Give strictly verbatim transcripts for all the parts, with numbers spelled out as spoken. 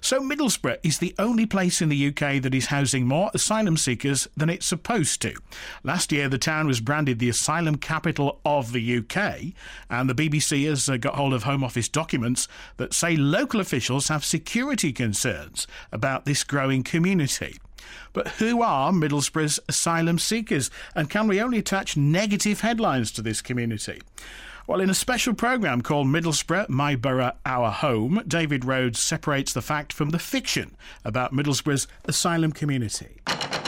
So Middlesbrough is the only place in the U K that is housing more asylum seekers than it's supposed to. Last year, the town was branded the asylum capital of the U K, and the B B C has uh, got hold of Home Office documents that say local officials have security concerns about this growing community. But who are Middlesbrough's asylum seekers, and can we only attach negative headlines to this community? Well, in a special programme called Middlesbrough, My Borough, Our Home, David Rhodes separates the fact from the fiction about Middlesbrough's asylum community.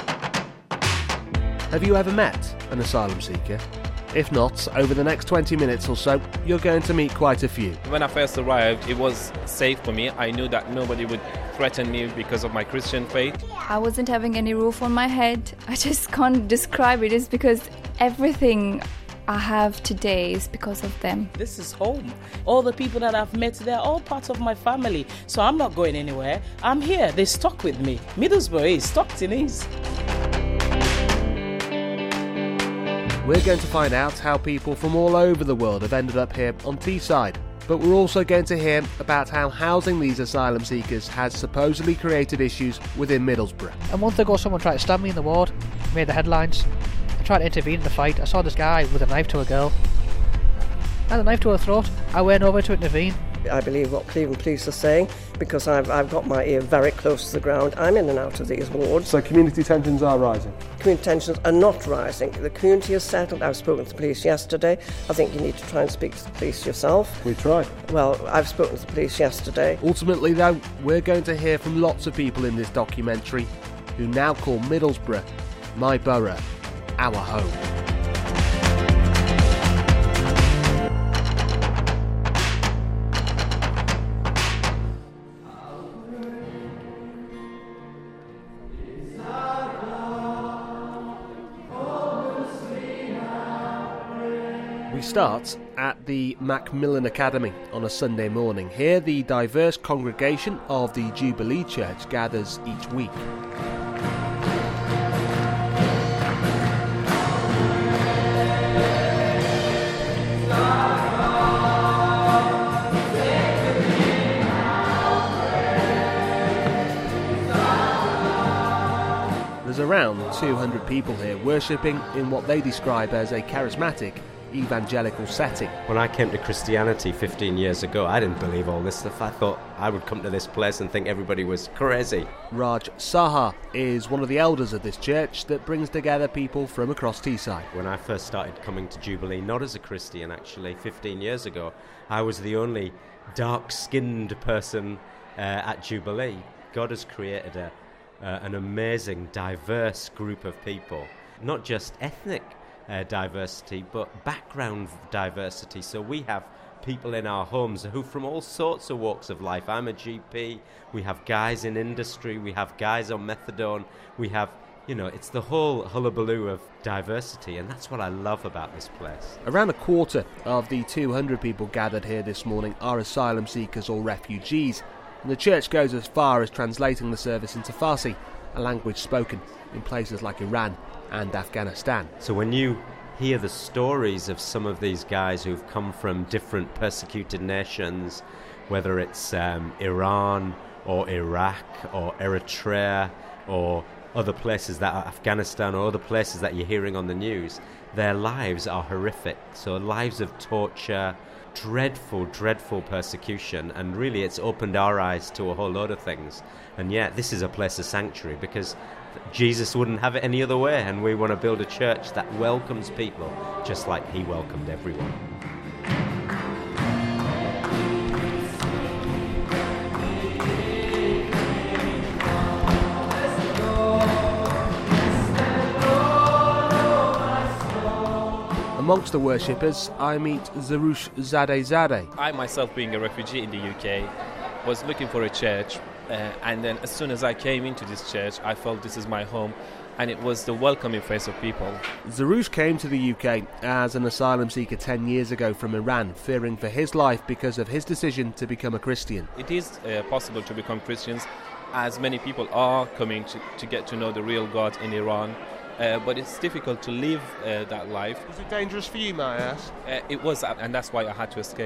Have you ever met an asylum seeker? If not, over the next twenty minutes or so, you're going to meet quite a few. When I first arrived, it was safe for me. I knew that nobody would threaten me because of my Christian faith. I wasn't having any roof on my head. I just can't describe it. It's because everything I have today is because of them. This is home. All the people that I've met, they're all part of my family. So I'm not going anywhere. I'm here. They stuck with me. Middlesbrough is Stockton is. We're going to find out how people from all over the world have ended up here on Teesside. But we're also going to hear about how housing these asylum seekers has supposedly created issues within Middlesbrough. A month ago, someone tried to stab me in the ward, made the headlines. I tried to intervene in the fight. I saw this guy with a knife to a girl. I had a knife to her throat. I went over to intervene. I believe what Cleveland Police are saying, because I've, I've got my ear very close to the ground. I'm in and out of these wards. So community tensions are rising? Community tensions are not rising. The community is settled. I've spoken to the police yesterday. I think you need to try and speak to the police yourself. We tried. Well, I've spoken to the police yesterday. Ultimately, though, we're going to hear from lots of people in this documentary who now call Middlesbrough My Borough, Our Home. We start at the Macmillan Academy on a Sunday morning. Here, the diverse congregation of the Jubilee Church gathers each week. There's around two hundred people here worshipping in what they describe as a charismatic evangelical setting. When I came to Christianity fifteen years ago, I didn't believe all this stuff. I thought I would come to this place and think everybody was crazy. Raj Saha is one of the elders of this church that brings together people from across Teesside. When I first started coming to Jubilee, not as a Christian actually, fifteen years ago, I was the only dark-skinned person uh, at Jubilee. God has created a, uh, an amazing, diverse group of people, not just ethnic Uh, diversity, but background diversity. So we have people in our homes who from all sorts of walks of life. I'm a G P, we have guys in industry, we have guys on methadone, we have, you know, it's the whole hullabaloo of diversity, and that's what I love about this place. Around a quarter of the two hundred people gathered here this morning are asylum seekers or refugees, and the church goes as far as translating the service into Farsi, a language spoken in places like Iran and Afghanistan. So when you hear the stories of some of these guys who've come from different persecuted nations, whether it's um, Iran or Iraq or Eritrea or other places that are Afghanistan or other places that you're hearing on the news, their lives are horrific. So lives of torture, dreadful, dreadful persecution, and really it's opened our eyes to a whole load of things. And yet this is a place of sanctuary because Jesus wouldn't have it any other way, and we want to build a church that welcomes people just like he welcomed everyone. Amongst the worshippers, I meet Zarush Zadeh-Zadeh. I myself, being a refugee in the U K, was looking for a church, uh, and then as soon as I came into this church, I felt this is my home, and it was the welcoming face of people. Zarush came to the U K as an asylum seeker ten years ago from Iran, fearing for his life because of his decision to become a Christian. It is uh, possible to become Christians, as many people are coming to, to get to know the real God in Iran. Uh, but it's difficult to live uh, that life. Was it dangerous for you, may I ask? Uh, it was, and that's why I had to escape.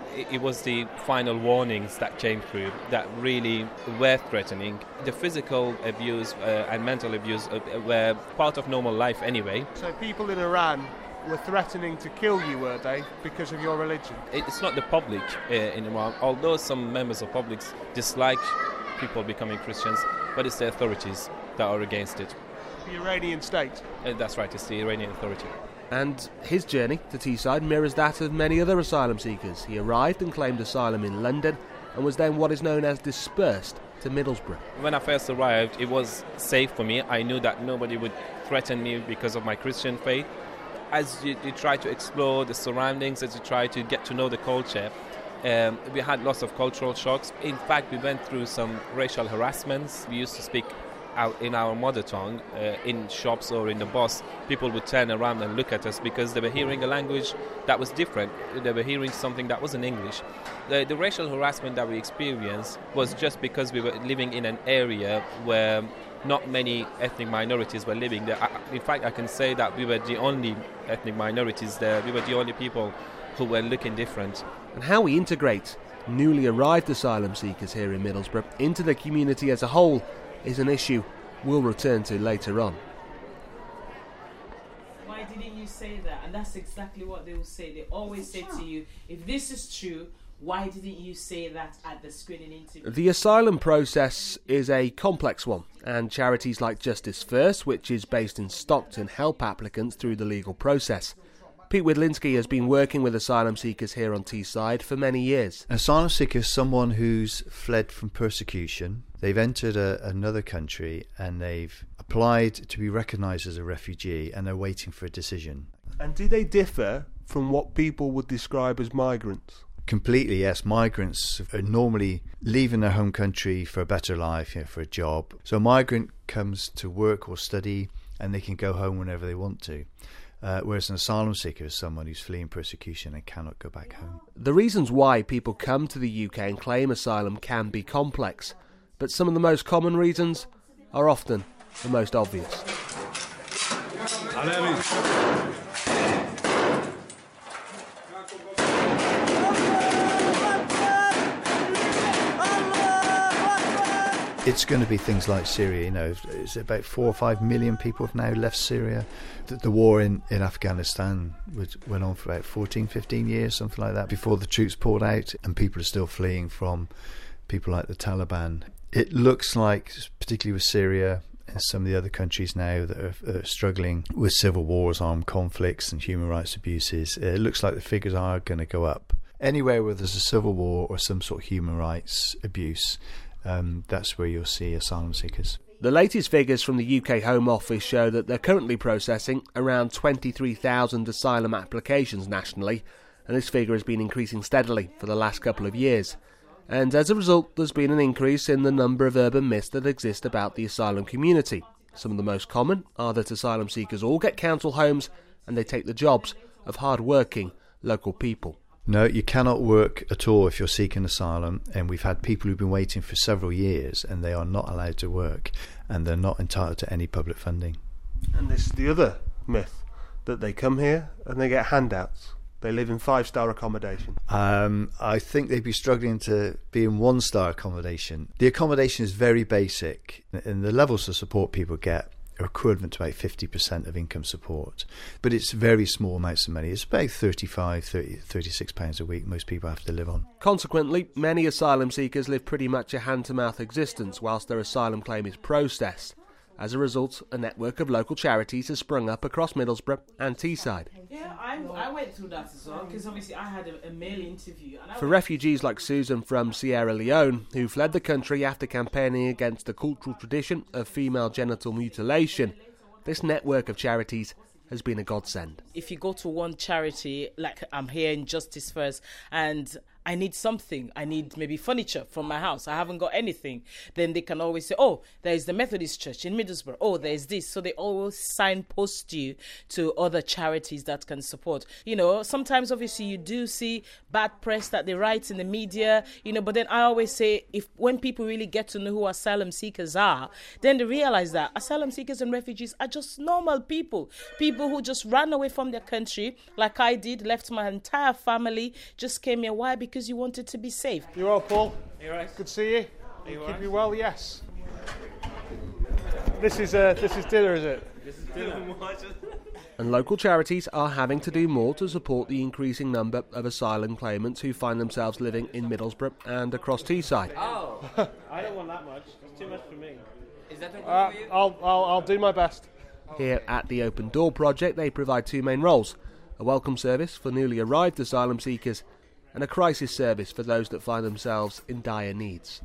it, it was the final warnings that came through that really were threatening. The physical abuse uh, and mental abuse uh, were part of normal life anyway. So people in Iran were threatening to kill you, were they, because of your religion? It's not the public uh, in Iran, although some members of public dislike people becoming Christians, but it's the authorities that are against it. The Iranian state? Uh, that's right, it's the Iranian authority. And his journey to Teesside mirrors that of many other asylum seekers. He arrived and claimed asylum in London and was then what is known as dispersed to Middlesbrough. When I first arrived, it was safe for me. I knew that nobody would threaten me because of my Christian faith. As you, you try to explore the surroundings, as you try to get to know the culture, um, we had lots of cultural shocks. In fact, we went through some racial harassments. We used to speak out in our mother tongue uh, in shops or in the bus. People would turn around and look at us because they were hearing a language that was different. They were hearing something that wasn't English. The, the racial harassment that we experienced was just because we were living in an area where not many ethnic minorities were living there. In fact, I can say that we were the only ethnic minorities there. We were the only people who were looking different. And how we integrate newly arrived asylum seekers here in Middlesbrough into the community as a whole is an issue we'll return to later on. Why didn't you say that? And that's exactly what they will say. They always say to you, if this is true, why didn't you say that at the screening interview? The asylum process is a complex one, and charities like Justice First, which is based in Stockton, help applicants through the legal process. Pete Widlinski has been working with asylum seekers here on Teesside for many years. An asylum seeker is someone who's fled from persecution. They've entered a, another country and they've applied to be recognised as a refugee and they're waiting for a decision. And do they differ from what people would describe as migrants? Completely, yes. Migrants are normally leaving their home country for a better life, you know, for a job. So a migrant comes to work or study and they can go home whenever they want to. Uh, whereas an asylum seeker is someone who's fleeing persecution and cannot go back home. The reasons why people come to the U K and claim asylum can be complex, but some of the most common reasons are often the most obvious. It's going to be things like Syria. You know, it's about four or five million people have now left Syria. The, the war in, in Afghanistan was, went on for about fourteen, fifteen years, something like that, before the troops poured out, and people are still fleeing from people like the Taliban. It looks like, particularly with Syria and some of the other countries now that are, are struggling with civil wars, armed conflicts and human rights abuses, it looks like the figures are going to go up. Anywhere where there's a civil war or some sort of human rights abuse, Um, that's where you'll see asylum seekers. The latest figures from the U K Home Office show that they're currently processing around twenty-three thousand asylum applications nationally, and this figure has been increasing steadily for the last couple of years. And as a result, there's been an increase in the number of urban myths that exist about the asylum community. Some of the most common are that asylum seekers all get council homes and they take the jobs of hard-working local people. No, you cannot work at all if you're seeking asylum, and we've had people who've been waiting for several years and they are not allowed to work and they're not entitled to any public funding. And this is the other myth, that they come here and they get handouts. They live in five-star accommodation. Um, I think they'd be struggling to be in one-star accommodation. The accommodation is very basic, and the levels of support people get are equivalent to about fifty percent of income support, but it's very small amounts of money. It's about thirty-five, thirty, thirty-six pounds a week most people have to live on. Consequently, many asylum seekers live pretty much a hand-to-mouth existence whilst their asylum claim is processed. As a result, a network of local charities has sprung up across Middlesbrough and Teesside. Yeah, I, I went through that as well, because obviously I had a, a mail interview. And I For refugees like Susan from Sierra Leone, who fled the country after campaigning against the cultural tradition of female genital mutilation, this network of charities has been a godsend. If you go to one charity, like I'm here in Justice First, and I need something, I need maybe furniture from my house, I haven't got anything, then they can always say, oh, there's the Methodist Church in Middlesbrough, oh, there's this. So they always signpost you to other charities that can support. You know, sometimes obviously you do see bad press that they write in the media, you know, but then I always say, if when people really get to know who asylum seekers are, then they realize that asylum seekers and refugees are just normal people, people who just ran away from their country, like I did, left my entire family, just came here. Why? Because because you wanted to be safe. You all, Paul? You all right? Good to see you. Are you Keep all right? you well, yes. This is uh, this is dinner, is it? This is dinner. And local charities are having to do more to support the increasing number of asylum claimants who find themselves living in Middlesbrough and across Teesside. Oh, I don't want that much. It's too much for me. Is that okay Uh, for you? I'll, I'll I'll do my best. Here at the Open Door Project, they provide two main roles: a welcome service for newly arrived asylum seekers and a crisis service for those that find themselves in dire needs.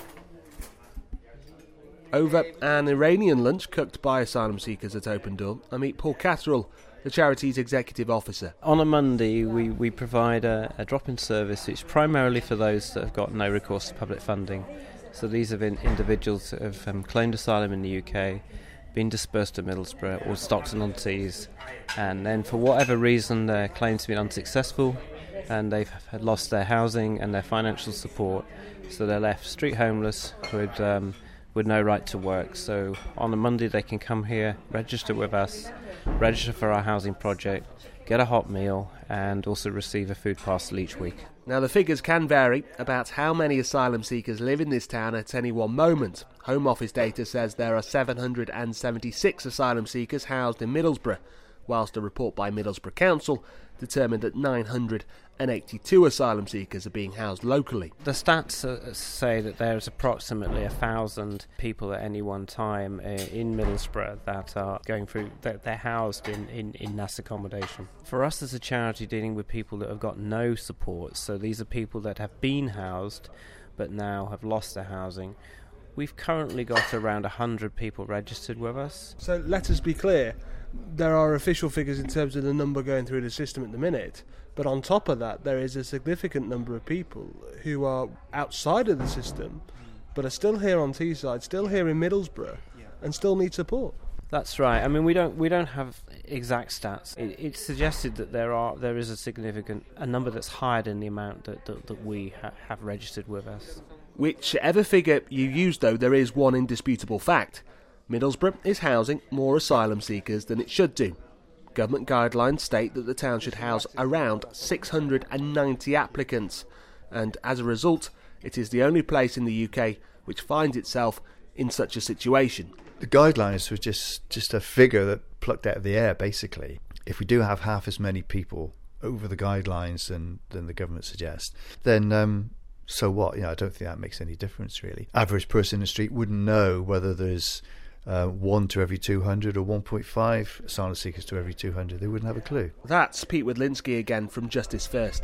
Over an Iranian lunch cooked by asylum seekers at Open Door, I meet Paul Catterall, the charity's executive officer. On a Monday, we, we provide a, a drop-in service which is primarily for those that have got no recourse to public funding. So these have been individuals that have um, claimed asylum in the U K, been dispersed to Middlesbrough or Stockton-on-Tees, and then for whatever reason their claims have been unsuccessful and they've had lost their housing and their financial support, so they're left street homeless with um, with no right to work. So on a Monday they can come here, register with us, register for our housing project, get a hot meal and also receive a food parcel each week. Now the figures can vary about how many asylum seekers live in this town at any one moment. Home Office data says there are seven hundred seventy-six asylum seekers housed in Middlesbrough, whilst a report by Middlesbrough Council determined that nine hundred eighty-two asylum seekers are being housed locally. The stats uh, say that there's approximately a thousand people at any one time uh, in Middlesbrough that are going through, they're, they're housed in, in, in N A S accommodation. For us as a charity dealing with people that have got no support, so these are people that have been housed but now have lost their housing, we've currently got around one hundred people registered with us. So let us be clear, there are official figures in terms of the number going through the system at the minute, but on top of that there is a significant number of people who are outside of the system but are still here on Teesside, still here in Middlesbrough, and still need support. That's right. I mean, we don't we don't have exact stats. It, it's suggested that there are there is a significant a number that's higher than the amount that that, that we ha- have registered with us. Whichever figure you use, though, there is one indisputable fact. Middlesbrough is housing more asylum seekers than it should do. Government guidelines state that the town should house around six hundred ninety applicants, and as a result, it is the only place in the U K which finds itself in such a situation. The guidelines were just, just a figure that plucked out of the air, basically. If we do have half as many people over the guidelines than, than the government suggests, then um, so what? You know, I don't think that makes any difference, really. Average person in the street wouldn't know whether there's uh, one to every two hundred or one point five asylum seekers to every two hundred. They wouldn't have a clue. That's Pete Wadlinski again from Justice First.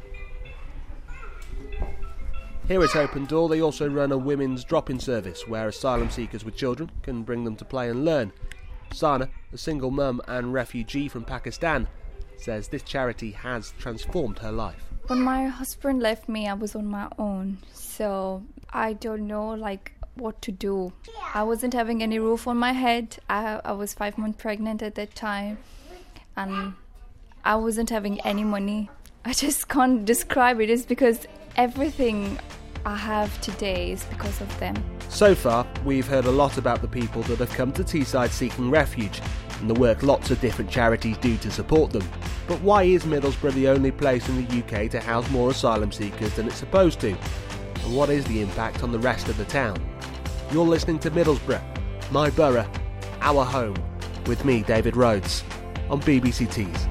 Here at Open Door, they also run a women's drop-in service where asylum seekers with children can bring them to play and learn. Sana, a single mum and refugee from Pakistan, says this charity has transformed her life. When my husband left me, I was on my own, so I don't know like what to do. I wasn't having any roof on my head. I, I was five months pregnant at that time, and I wasn't having any money. I just can't describe it. It's because everything I have today is because of them. So far, we've heard a lot about the people that have come to Teesside seeking refuge and the work lots of different charities do to support them. But why is Middlesbrough the only place in the U K to house more asylum seekers than it's supposed to? And what is the impact on the rest of the town? You're listening to Middlesbrough, my borough, our home, with me, David Rhodes, on B B C Tees.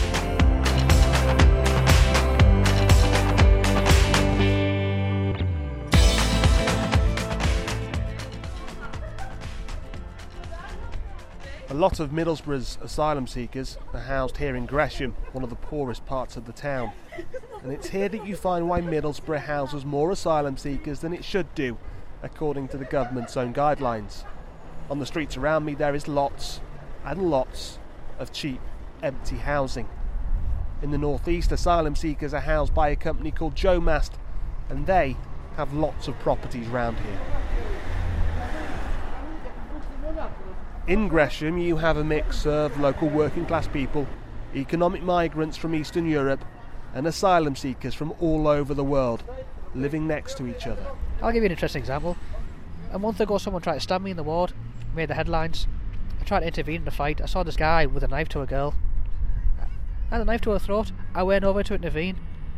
A lot of Middlesbrough's asylum seekers are housed here in Gresham, one of the poorest parts of the town. And it's here that you find why Middlesbrough houses more asylum seekers than it should do, according to the government's own guidelines. On the streets around me there is lots and lots of cheap, empty housing. In the northeast, asylum seekers are housed by a company called Joe Mast, and they have lots of properties round here. In Gresham you have a mix of local working class people, economic migrants from Eastern Europe and asylum seekers from all over the world living next to each other. I'll give you an interesting example. A month ago someone tried to stab me in the ward, made the headlines. I tried to intervene in the fight. I saw this guy with a knife to a girl. I had a knife to her throat. I went over to intervene.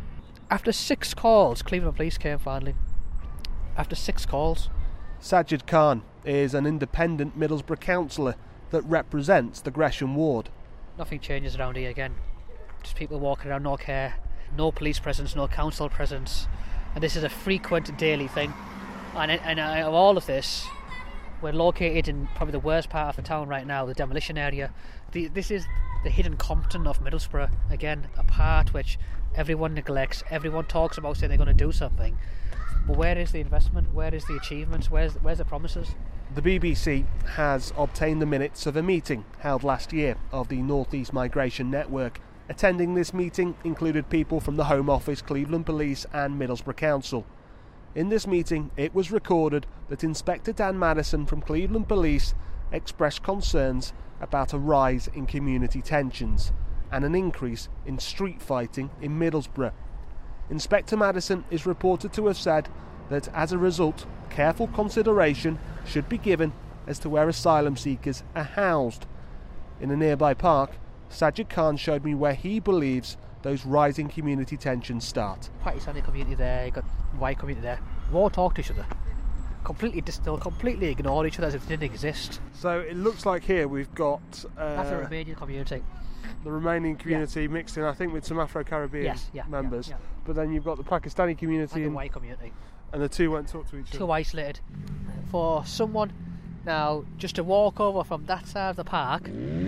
After six calls, Cleveland Police came finally. After six calls. Sajid Khan is an independent Middlesbrough councillor that represents the Gresham ward. Nothing changes around here again. Just people walking around, no care, no police presence, no council presence, and this is a frequent daily thing. And, and out of all of this, we're located in probably the worst part of the town right now, the demolition area. The, this is the hidden Compton of Middlesbrough. Again, a part which everyone neglects, everyone talks about saying they're going to do something. But where is the investment? Where is the achievements? Where's, where's the promises? The B B C has obtained the minutes of a meeting held last year of the North East Migration Network. Attending this meeting included people from the Home Office, Cleveland Police and Middlesbrough Council. In this meeting, it was recorded that Inspector Dan Madison from Cleveland Police expressed concerns about a rise in community tensions and an increase in street fighting in Middlesbrough. Inspector Madison is reported to have said that as a result, careful consideration should be given as to where asylum seekers are housed. In a nearby park, Sajid Khan showed me where he believes those rising community tensions start. Pakistani community there, you've got white community there. We all talk to each other. Completely distil, completely ignore each other as if they didn't exist. So it looks like here we've got uh, That's the Romanian community. The Romanian community yeah. mixed in, I think, with some Afro-Caribbean yes, yeah, members. Yeah, yeah. But then you've got the Pakistani community and and the white community. And the two won't talk to each Too other. Too isolated. For someone now just to walk over from that side of the park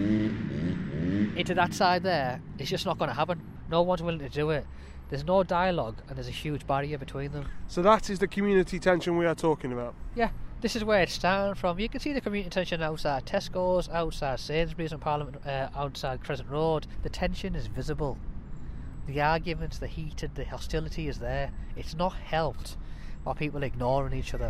into that side there, it's just not going to happen. No one's willing to do it. There's no dialogue and there's a huge barrier between them. So that is the community tension we are talking about? Yeah, this is where it's starting from. You can see the community tension outside Tesco's, outside Sainsbury's and Parliament, uh, outside Crescent Road. The tension is visible. The arguments, the heated, the hostility is there. It's not helped by people ignoring each other.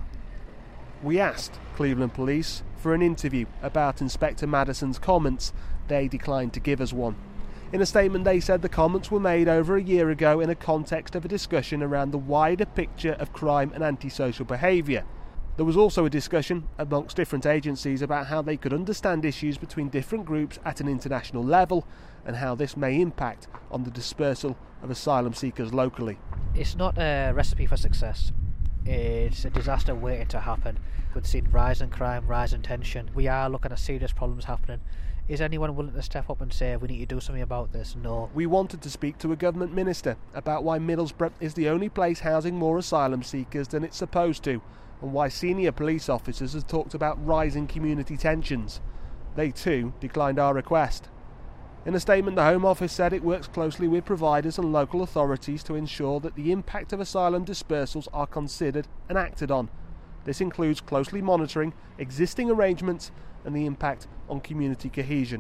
We asked Cleveland Police for an interview about Inspector Madison's comments. They declined to give us one. In a statement, they said the comments were made over a year ago in a context of a discussion around the wider picture of crime and antisocial behaviour. There was also a discussion amongst different agencies about how they could understand issues between different groups at an international level and how this may impact on the dispersal of asylum seekers locally. It's not a recipe for success. It's a disaster waiting to happen. We've seen rise in crime, rise in tension. We are looking at serious problems happening. Is anyone willing to step up and say we need to do something about this? No. We wanted to speak to a government minister about why Middlesbrough is the only place housing more asylum seekers than it's supposed to, and why senior police officers have talked about rising community tensions. They too declined our request. In a statement, the Home Office said it works closely with providers and local authorities to ensure that the impact of asylum dispersals are considered and acted on. This includes closely monitoring existing arrangements and the impact on community cohesion.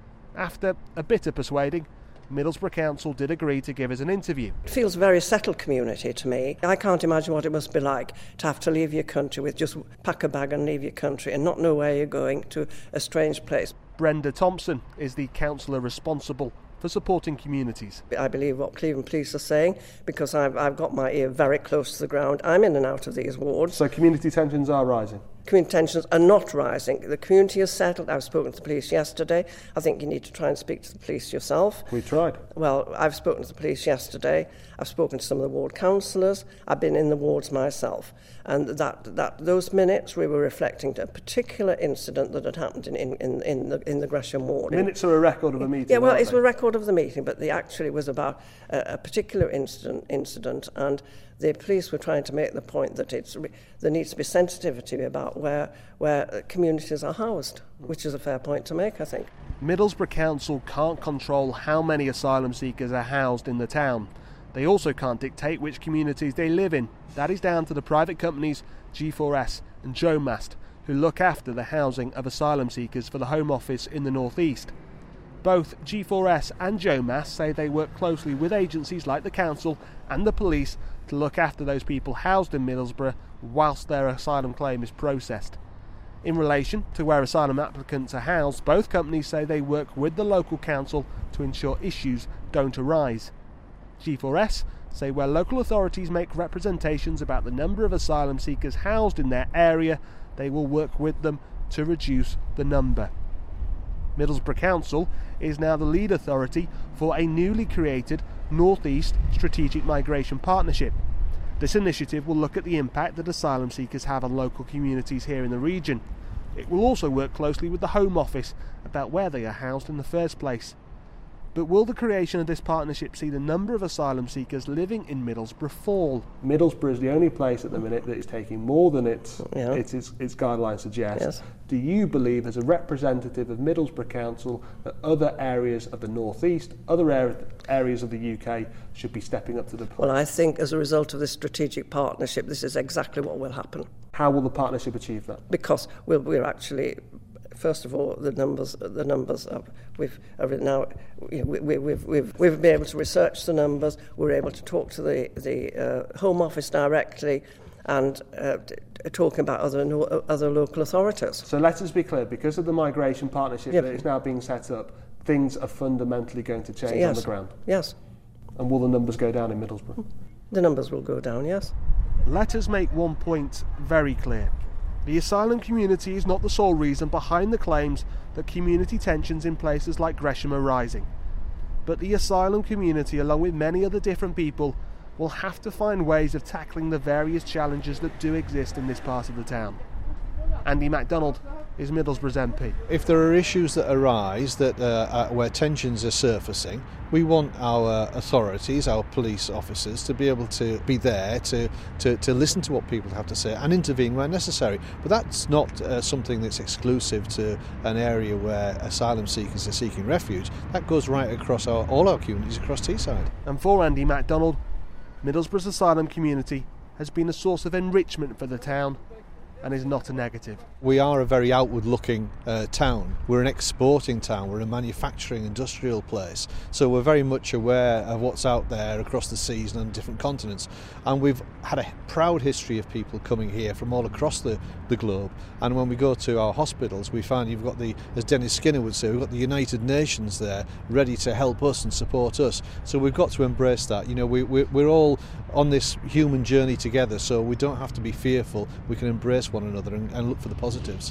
After a bit of persuading, Middlesbrough Council did agree to give us an interview. It feels a very settled community to me. I can't imagine what it must be like to have to leave your country with just pack a bag and leave your country and not know where you're going to a strange place. Brenda Thompson is the councillor responsible for supporting communities. I believe what Cleveland Police are saying because I've, I've got my ear very close to the ground. I'm in and out of these wards. So community tensions are rising? Community tensions are not rising. The community is settled. I've spoken to the police yesterday. I think you need to try and speak to the police yourself. We tried. Well, I've spoken to the police yesterday. I've spoken to some of the ward councillors. I've been in the wards myself. And that, that those minutes we were reflecting to a particular incident that had happened in, in, in, in, the, in the Gresham ward. Minutes are a record of a meeting. Yeah, well, it's they? a record of the meeting, but they actually was about a, a particular incident, incident and the police were trying to make the point that it's there needs to be sensitivity about where where communities are housed, which is a fair point to make, I think. Middlesbrough Council can't control how many asylum seekers are housed in the town. They also can't dictate which communities they live in. That is down to the private companies G four S and Jomast, who look after the housing of asylum seekers for the Home Office in the North East. Both G four S and Jomast say they work closely with agencies like the council and the police to look after those people housed in Middlesbrough whilst their asylum claim is processed. In relation to where asylum applicants are housed, both companies say they work with the local council to ensure issues don't arise. G four S say where local authorities make representations about the number of asylum seekers housed in their area, they will work with them to reduce the number. Middlesbrough Council is now the lead authority for a newly created North-East Strategic Migration Partnership. This initiative will look at the impact that asylum seekers have on local communities here in the region. It will also work closely with the Home Office about where they are housed in the first place. But will the creation of this partnership see the number of asylum seekers living in Middlesbrough fall? Middlesbrough is the only place at the minute that is taking more than its, yeah. its, its, its guidelines suggest. Yes. Do you believe, as a representative of Middlesbrough Council, that other areas of the North East, other are- areas of the U K should be stepping up to the plate? Well, I think as a result of this strategic partnership, this is exactly what will happen. How will the partnership achieve that? Because we'll, we're actually... First of all, the numbers. The numbers. Are, we've now. We, we, we've we've we've been able to research the numbers. We're able to talk to the the uh, Home Office directly, and uh, t- talking about other no, other local authorities. So let us be clear. Because of the migration partnership Yep. that is now being set up, things are fundamentally going to change Yes. on the ground. Yes. And will the numbers go down in Middlesbrough? The numbers will go down. Yes. Let us make one point very clear. The asylum community is not the sole reason behind the claims that community tensions in places like Gresham are rising. But the asylum community, along with many other different people, will have to find ways of tackling the various challenges that do exist in this part of the town. Andy MacDonald is Middlesbrough's M P. If there are issues that arise that uh, uh, where tensions are surfacing, we want our authorities, our police officers, to be able to be there to, to, to listen to what people have to say and intervene where necessary. But that's not uh, something that's exclusive to an area where asylum seekers are seeking refuge. That goes right across our, all our communities across Teesside. And for Andy MacDonald, Middlesbrough's asylum community has been a source of enrichment for the town and is not a negative. We are a very outward-looking uh, town. We're an exporting town. We're a manufacturing, industrial place. So we're very much aware of what's out there across the seas and on different continents. And we've had a proud history of people coming here from all across the, the globe. And when we go to our hospitals, we find you've got the, as Dennis Skinner would say, we've got the United Nations there ready to help us and support us. So we've got to embrace that. You know, we, we, we're all on this human journey together, so we don't have to be fearful. We can embrace one another and, and look for the positives.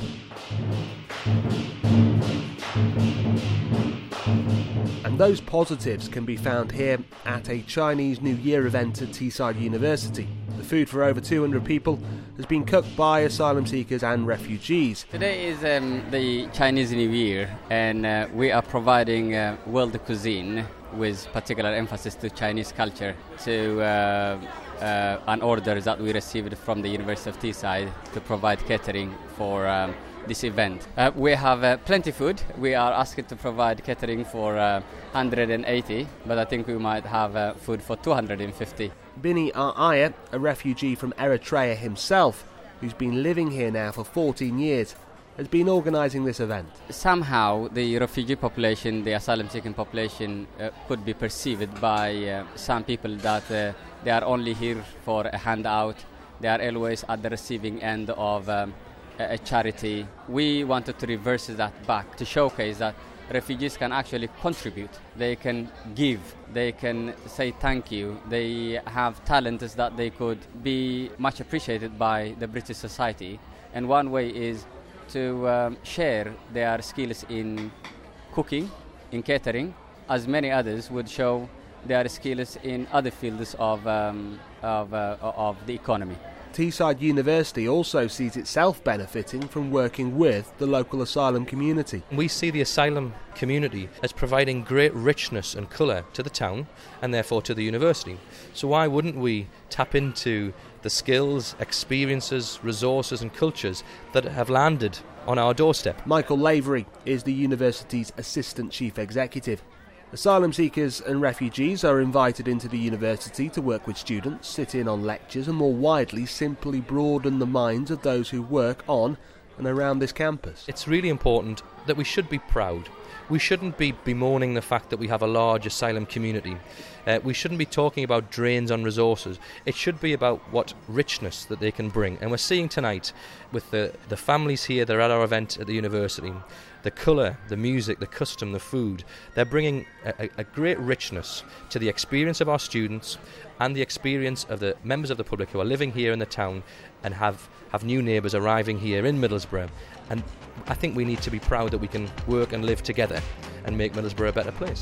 And those positives can be found here at a Chinese New Year event at Teesside University. The food for over two hundred people has been cooked by asylum seekers and refugees. Today is um, the Chinese New Year, and uh, we are providing uh, world cuisine with particular emphasis to Chinese culture to uh, uh, an order that we received from the University of Teesside to provide catering for um, this event. Uh, we have uh, plenty food. We are asked to provide catering for uh, one hundred eighty, but I think we might have uh, food for two hundred fifty. Bini Araya, a refugee from Eritrea himself, who's been living here now for fourteen years, has been organising this event. Somehow the refugee population, the asylum-seeking population, uh, could be perceived by uh, some people that uh, they are only here for a handout. They are always at the receiving end of um, a charity. We wanted to reverse that back to showcase that refugees can actually contribute. They can give. They can say thank you. They have talents that they could be much appreciated by the British society. And one way is to um, share their skills in cooking, in catering, as many others would show their skills in other fields of, um, of, uh, of the economy. Teesside University also sees itself benefiting from working with the local asylum community. We see the asylum community as providing great richness and colour to the town and therefore to the university. So why wouldn't we tap into the skills, experiences, resources and cultures that have landed on our doorstep? Michael Lavery is the university's Assistant Chief Executive. Asylum seekers and refugees are invited into the university to work with students, sit in on lectures and more widely simply broaden the minds of those who work on and around this campus. It's really important that we should be proud. We shouldn't be bemoaning the fact that we have a large asylum community. Uh, we shouldn't be talking about drains on resources. It should be about what richness that they can bring. And we're seeing tonight with the, the families here that are at our event at the university, the colour, the music, the custom, the food, they're bringing a, a great richness to the experience of our students and the experience of the members of the public who are living here in the town and have, have new neighbours arriving here in Middlesbrough. And I think we need to be proud that we can work and live together and make Middlesbrough a better place.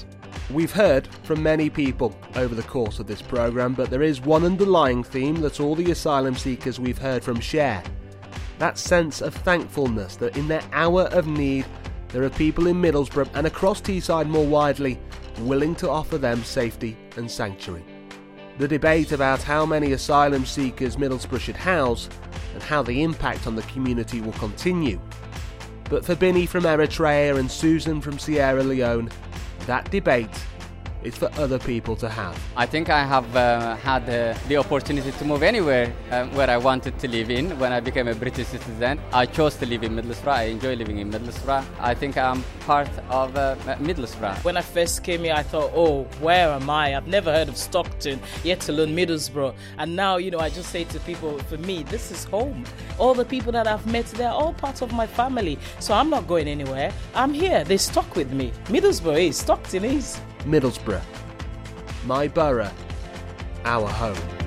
We've heard from many people over the course of this programme, but there is one underlying theme that all the asylum seekers we've heard from share. That sense of thankfulness that in their hour of need, there are people in Middlesbrough and across Teesside more widely willing to offer them safety and sanctuary. The debate about how many asylum seekers Middlesbrough should house and how the impact on the community will continue. But for Binny from Eritrea and Susan from Sierra Leone, that debate is for other people to have. I think I have uh, had uh, the opportunity to move anywhere um, where I wanted to live in. When I became a British citizen, I chose to live in Middlesbrough. I enjoy living in Middlesbrough. I think I'm part of uh, Middlesbrough. When I first came here, I thought, oh, where am I? I've never heard of Stockton, yet alone Middlesbrough. And now, you know, I just say to people, for me, this is home. All the people that I've met, they're all part of my family. So I'm not going anywhere. I'm here. They stuck with me. Middlesbrough is, Stockton is. Middlesbrough, my borough, our home.